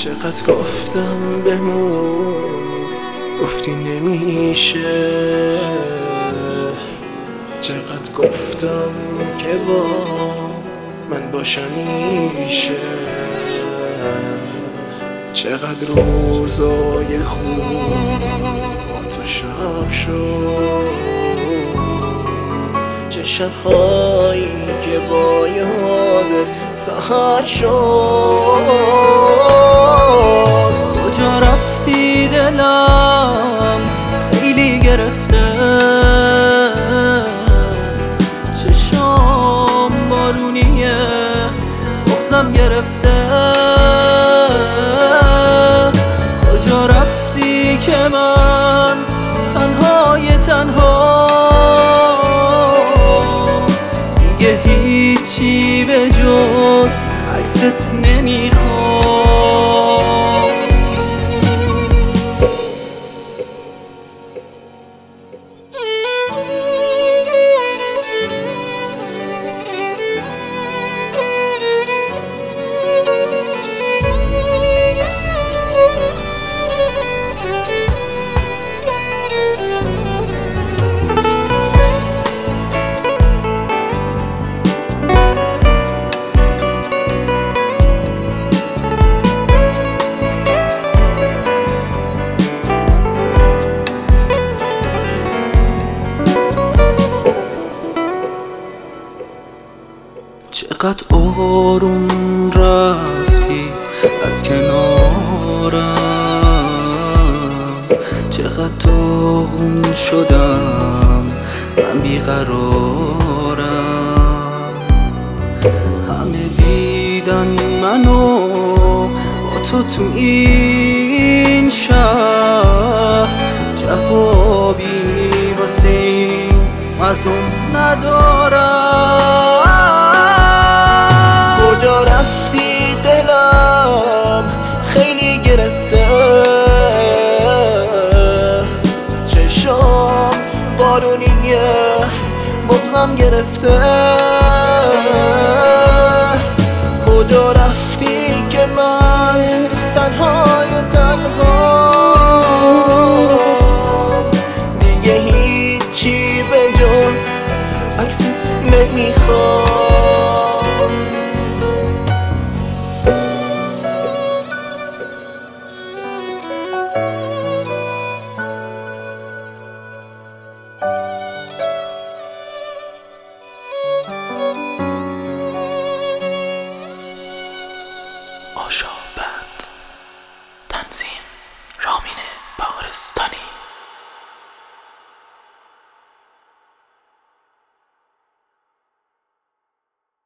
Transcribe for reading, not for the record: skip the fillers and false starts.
چقدر گفتم بمون، گفتی نمیشه. چقدر گفتم که با من باشم میشه. چقدر روزای خوب با تو شب شد، چه شبهایی که با یادت سحر شد. کجا رفتی دلم خیلی گرفته، چشام بارونیه بغزم گرفته. کجا رفتی که من تنهای تنها، دیگه هیچی به جز عکست نمیخوام. چقدر آروم رفتی از کنارم، چقدر داغون شدم من بیقرارم. همه دیدن منو با تو این شهر، جوابی واسه این مردم ندارم. کجا رفتی دلم خیلی گرفته، چشام بارونیه بغزم گرفته. کجا رفتی که من تنهای تنها، دیگه هیچی به جز عکست نمیخوام.